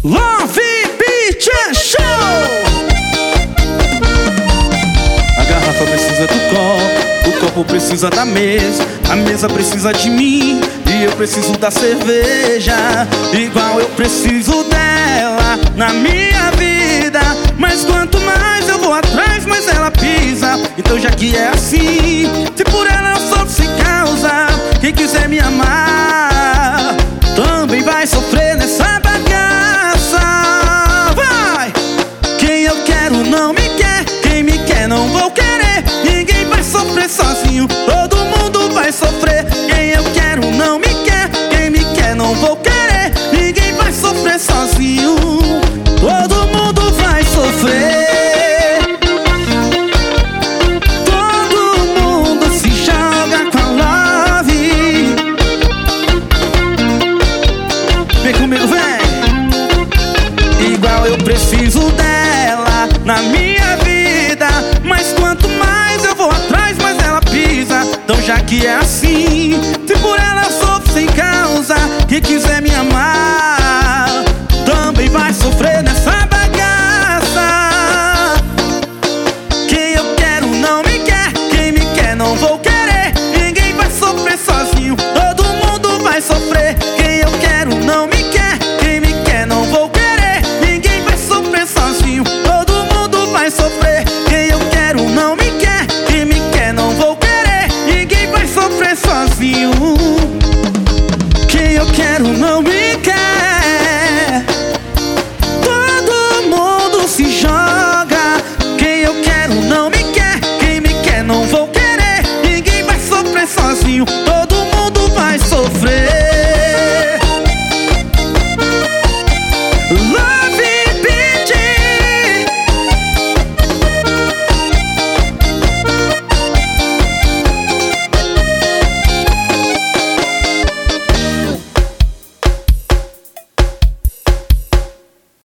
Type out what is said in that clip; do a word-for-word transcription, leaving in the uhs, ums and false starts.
Love Beach Show! A garrafa precisa do copo, o copo precisa da mesa, a mesa precisa de mim e eu preciso da cerveja. Igual eu preciso dela na minha vida, mas quanto mais eu vou atrás, mais ela pisa. Então já que é assim, se por ela eu sofro sem causa, quem quiser me amar também vai sofrer nessa bagaça. Vai! Quem eu quero não me quer, quem me quer não vou querer. Ninguém vai sofrer sozinho, todo mundo vai sofrer. Quem eu quero não me quer, quem me quer não vou querer. Ninguém vai sofrer sozinho, todo mundo vai sofrer. Todo mundo se joga com a love. Vem comigo, vem. Igual eu preciso dela na minha vida, mas quanto mais eu vou atrás, mais ela pisa. Então já que é assim, se por ela eu sofro sem causa, quem quiser me amar